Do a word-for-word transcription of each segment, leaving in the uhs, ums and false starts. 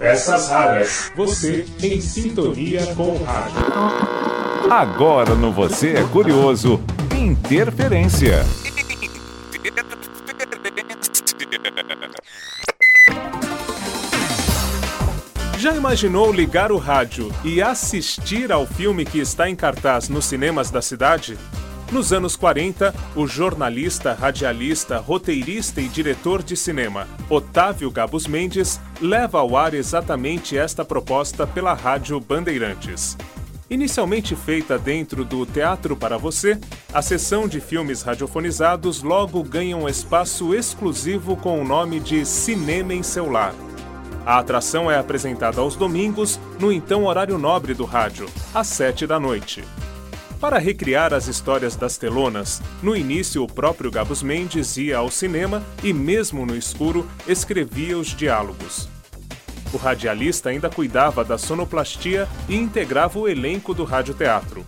Peças raras. Você em sintonia com o rádio. Agora no Você é Curioso, Interferência. Já imaginou ligar o rádio e assistir ao filme que está em cartaz nos cinemas da cidade? Nos anos quarenta, o jornalista, radialista, roteirista e diretor de cinema Otávio Gabus Mendes leva ao ar exatamente esta proposta pela Rádio Bandeirantes. Inicialmente feita dentro do Teatro para Você, a sessão de filmes radiofonizados logo ganha um espaço exclusivo com o nome de Cinema em Seu Lar. A atração é apresentada aos domingos, no então horário nobre do rádio, às sete da noite. Para recriar as histórias das telonas, no início o próprio Gabus Mendes ia ao cinema e, mesmo no escuro, escrevia os diálogos. O radialista ainda cuidava da sonoplastia e integrava o elenco do radioteatro.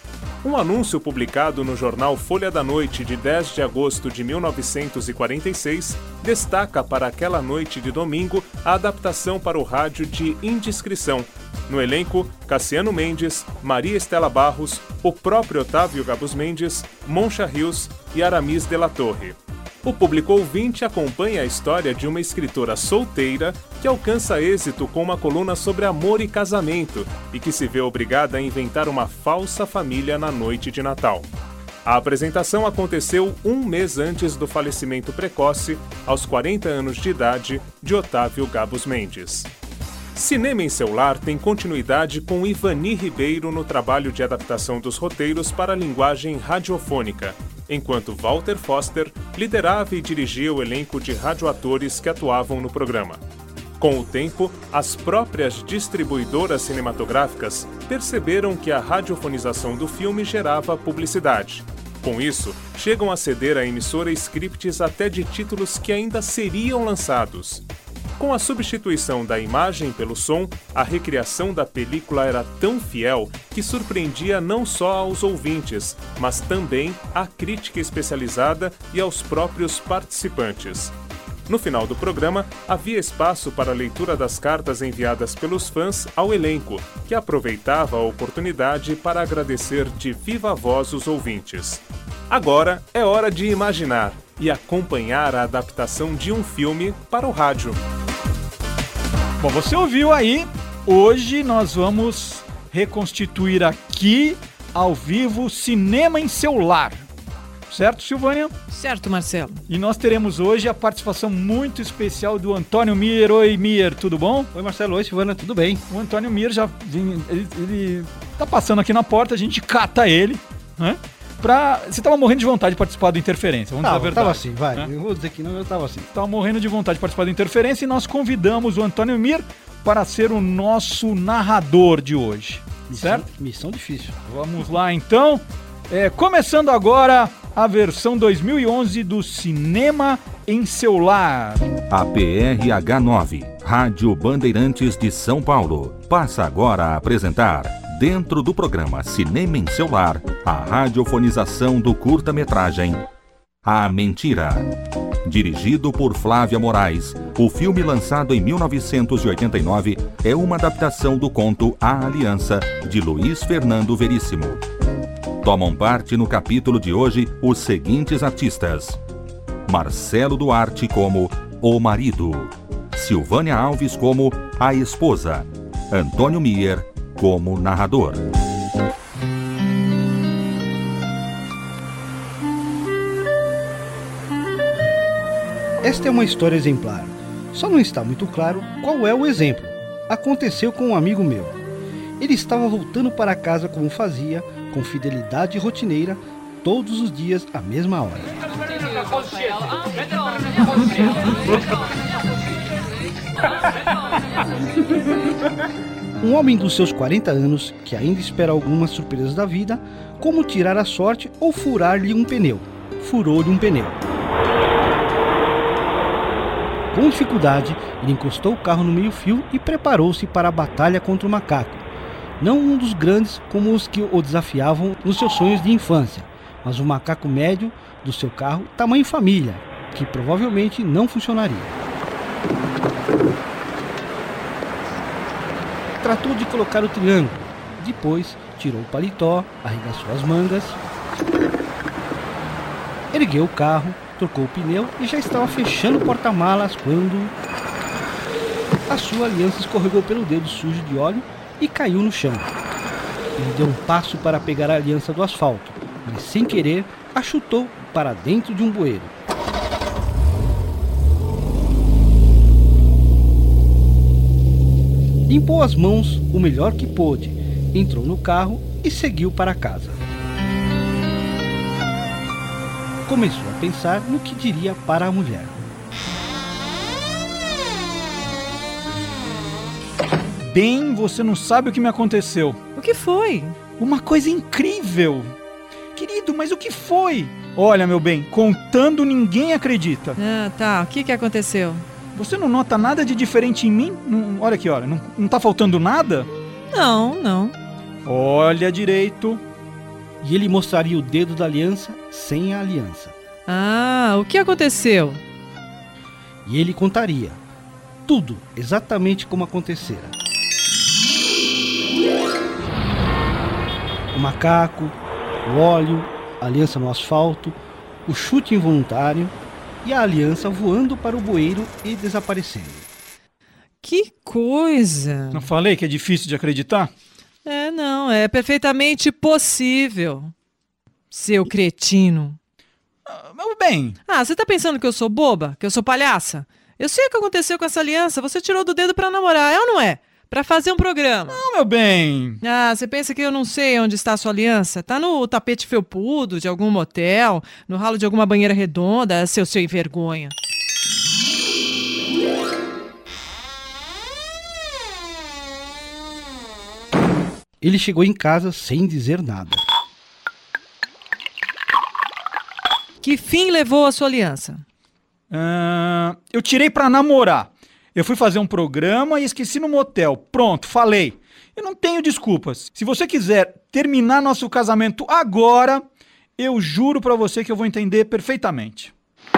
Um anúncio publicado no jornal Folha da Noite de dez de agosto de mil novecentos e quarenta e seis destaca para aquela noite de domingo a adaptação para o rádio de Indiscrição. No elenco, Cassiano Mendes, Maria Estela Barros, o próprio Otávio Gabus Mendes, Moncha Rios e Aramis de la Torre. O público ouvinte acompanha a história de uma escritora solteira que alcança êxito com uma coluna sobre amor e casamento e que se vê obrigada a inventar uma falsa família na noite de Natal. A apresentação aconteceu um mês antes do falecimento precoce, aos quarenta anos de idade, de Otávio Gabus Mendes. Cinema em Seu Lar tem continuidade com Ivani Ribeiro no trabalho de adaptação dos roteiros para a linguagem radiofônica, enquanto Walter Foster liderava e dirigia o elenco de radioatores que atuavam no programa. Com o tempo, as próprias distribuidoras cinematográficas perceberam que a radiofonização do filme gerava publicidade. Com isso, chegam a ceder à emissora scripts até de títulos que ainda seriam lançados. Com a substituição da imagem pelo som, a recriação da película era tão fiel que surpreendia não só aos ouvintes, mas também à crítica especializada e aos próprios participantes. No final do programa, havia espaço para a leitura das cartas enviadas pelos fãs ao elenco, que aproveitava a oportunidade para agradecer de viva voz os ouvintes. Agora é hora de imaginar e acompanhar a adaptação de um filme para o rádio. Bom, você ouviu aí, hoje nós vamos reconstituir aqui, ao vivo, Cinema em Seu Lar. Certo, Silvânia? Certo, Marcelo. E nós teremos hoje a participação muito especial do Antônio Mier. Oi, Mier, tudo bom? Oi, Marcelo. Oi, Silvânia, tudo bem? O Antônio Mier já vem, ele, ele tá passando aqui na porta, a gente cata ele, né? Pra... Você tava morrendo de vontade de participar do Interferência, vamos tava, dizer a verdade. Tava assim, vai. Né? Eu vou dizer que não, eu tava assim. Tava morrendo de vontade de participar do Interferência e nós convidamos o Antônio Mier para ser o nosso narrador de hoje. Missão, certo? Missão difícil. Vamos lá, então. É, começando agora a versão dois mil e onze do Cinema em Seu Lar. A P R H nove, Rádio Bandeirantes de São Paulo, passa agora a apresentar, dentro do programa Cinema em Seu Lar, a radiofonização do curta-metragem A Mentira. Dirigido por Flávia Moraes, o filme, lançado em mil novecentos e oitenta e nove, é uma adaptação do conto A Aliança, de Luiz Fernando Veríssimo. Tomam parte no capítulo de hoje os seguintes artistas: Marcelo Duarte como o marido, Silvânia Alves como a esposa, Antônio Mier como narrador. Esta é uma história exemplar. Só não está muito claro qual é o exemplo. Aconteceu com um amigo meu. Ele estava voltando para casa como fazia, com fidelidade rotineira, todos os dias à mesma hora. Um homem dos seus quarenta anos, que ainda espera algumas surpresas da vida, como tirar a sorte ou furar-lhe um pneu. Furou-lhe um pneu. Com dificuldade, ele encostou o carro no meio-fio e preparou-se para a batalha contra o macaco. Não um dos grandes como os que o desafiavam nos seus sonhos de infância, mas um macaco médio do seu carro, tamanho família, que provavelmente não funcionaria. tratou de colocar o triângulo. Depois, tirou o paletó, arregaçou as mangas, ergueu o carro, trocou o pneu e já estava fechando o porta-malas quando a sua aliança escorregou pelo dedo sujo de óleo e caiu no chão. Ele deu um passo para pegar a aliança do asfalto, mas sem querer a chutou para dentro de um bueiro. Limpou as mãos o melhor que pôde, entrou no carro e seguiu para casa. Começou a pensar no que diria para a mulher. Bem, você não sabe o que me aconteceu. O que foi? Uma coisa incrível. Querido, mas o que foi? Olha, meu bem, contando ninguém acredita. Ah, tá. O que que aconteceu? Você não nota nada de diferente em mim? Não, olha aqui, olha. Não, não tá faltando nada? Não, não. Olha direito. E ele mostraria o dedo da aliança sem a aliança. Ah, o que aconteceu? E ele contaria tudo exatamente como acontecera. O macaco, o óleo, a aliança no asfalto, o chute involuntário e a aliança voando para o bueiro e desaparecendo. Que coisa! Não falei que é difícil de acreditar? É, não, é perfeitamente possível. Seu cretino. Ah, meu bem. Ah, você tá pensando que eu sou boba? Que eu sou palhaça? Eu sei o que aconteceu com essa aliança. Você tirou do dedo pra namorar, é ou não é? Pra fazer um programa. Não, meu bem. Ah, você pensa que eu não sei onde está a sua aliança? Tá no tapete felpudo de algum motel, no ralo de alguma banheira redonda, seu sem vergonha. Ele chegou em casa sem dizer nada. Que fim levou a sua aliança? Uh, eu tirei pra namorar. Eu fui fazer um programa e esqueci no motel. Pronto, falei. Eu não tenho desculpas. Se você quiser terminar nosso casamento agora, eu juro pra você que eu vou entender perfeitamente.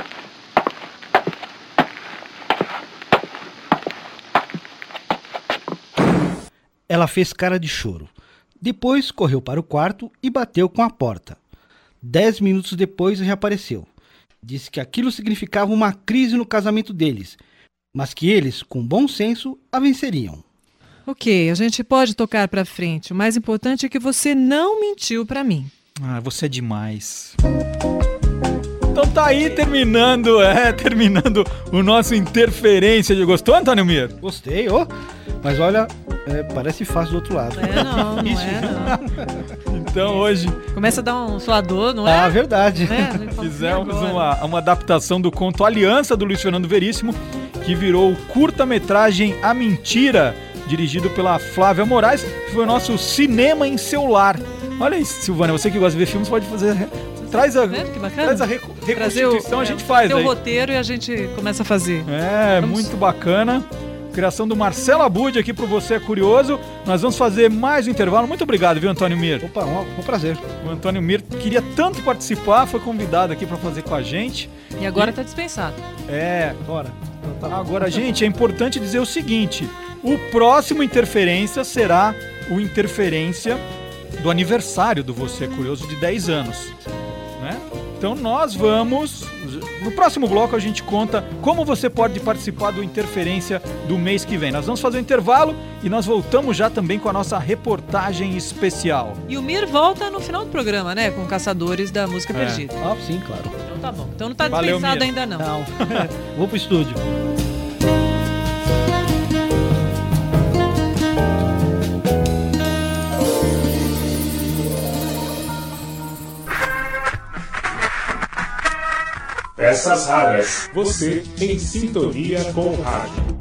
Ela fez cara de choro. Depois correu para o quarto e bateu com a porta. Dez minutos depois reapareceu. Disse que aquilo significava uma crise no casamento deles, mas que eles, com bom senso, a venceriam. Ok, a gente pode tocar pra frente. O mais importante é que você não mentiu pra mim. Ah, você é demais. Então tá aí terminando, é, terminando o nosso Interferência. Gostou, Antônio Mir? Gostei, ó. Mas olha, é, parece fácil do outro lado. É, não, não é, não. Então hoje... Começa a dar um suador, não é? Ah, verdade. É, fizemos uma, uma adaptação do conto Aliança, do Luiz Fernando Veríssimo, que virou o curta-metragem A Mentira, dirigido pela Flávia Moraes, que foi o nosso Cinema em Seu Lar. Olha aí, Silvânia, você que gosta de ver filmes pode fazer... Traz a, é, que bacana. Traz a reco- reconstituição, o, a gente faz aí. Tem o roteiro e a gente começa a fazer. É, vamos... muito bacana. Criação do Marcelo Abud aqui pro Você é Curioso. Nós vamos fazer mais um intervalo. Muito obrigado, viu, Antônio Mir? Opa, um, um prazer. O Antônio Mir queria tanto participar, foi convidado aqui para fazer com a gente. E agora e... tá dispensado. É, agora. Agora, gente, é importante dizer o seguinte: o próximo Interferência será o Interferência do aniversário do Você é Curioso de dez anos. Né? Então nós vamos... No próximo bloco a gente conta como você pode participar do Interferência do mês que vem. Nós vamos fazer um intervalo e nós voltamos já também com a nossa reportagem especial. E o Mir volta no final do programa, né? Com Caçadores da Música É. Perdida. Ah, sim, claro. Então tá bom. Então não tá Valeu, dispensado Mir. ainda não. Não. Vou pro estúdio. Peças raras. Você em sintonia com o rádio.